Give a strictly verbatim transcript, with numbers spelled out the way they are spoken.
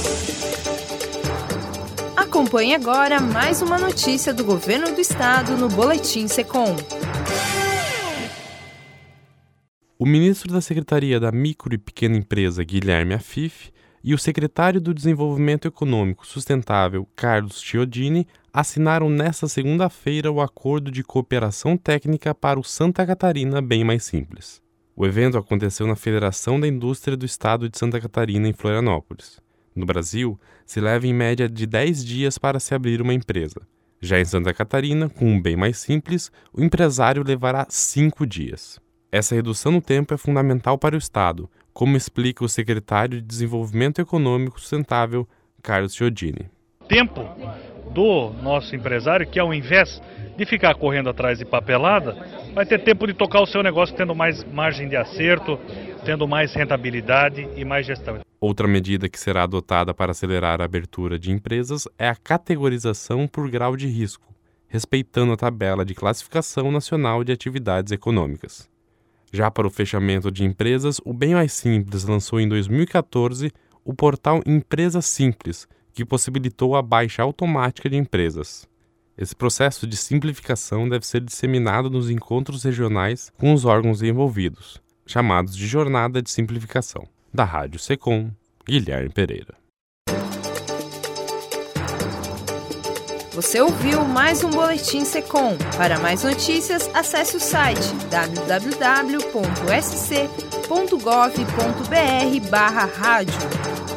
Acompanhe agora mais uma notícia do Governo do Estado no Boletim Secom. O ministro da Secretaria da Micro e Pequena Empresa, Guilherme Afif, e o secretário do Desenvolvimento Econômico Sustentável, Carlos Chiodini, assinaram nesta segunda-feira o Acordo de Cooperação Técnica para o Santa Catarina Bem Mais Simples. O evento aconteceu na Federação da Indústria do Estado de Santa Catarina, em Florianópolis. No Brasil, se leva em média de dez dias para se abrir uma empresa. Já em Santa Catarina, com um Bem Mais Simples, o empresário levará cinco dias. Essa redução no tempo é fundamental para o Estado, como explica o secretário de Desenvolvimento Econômico Sustentável, Carlos Chiodini. Tempo do nosso empresário, que ao invés de ficar correndo atrás de papelada, vai ter tempo de tocar o seu negócio tendo mais margem de acerto, tendo mais rentabilidade e mais gestão. Outra medida que será adotada para acelerar a abertura de empresas é a categorização por grau de risco, respeitando a tabela de classificação nacional de atividades econômicas. Já para o fechamento de empresas, o Bem Mais Simples lançou em dois mil e quatorze o portal Empresa Simples, que possibilitou a baixa automática de empresas. Esse processo de simplificação deve ser disseminado nos encontros regionais com os órgãos envolvidos, chamados de Jornada de Simplificação. Da Rádio Secom, Guilherme Pereira. Você ouviu mais um Boletim Secom. Para mais notícias, acesse o site w w w ponto s c ponto gov ponto b r barra rádio.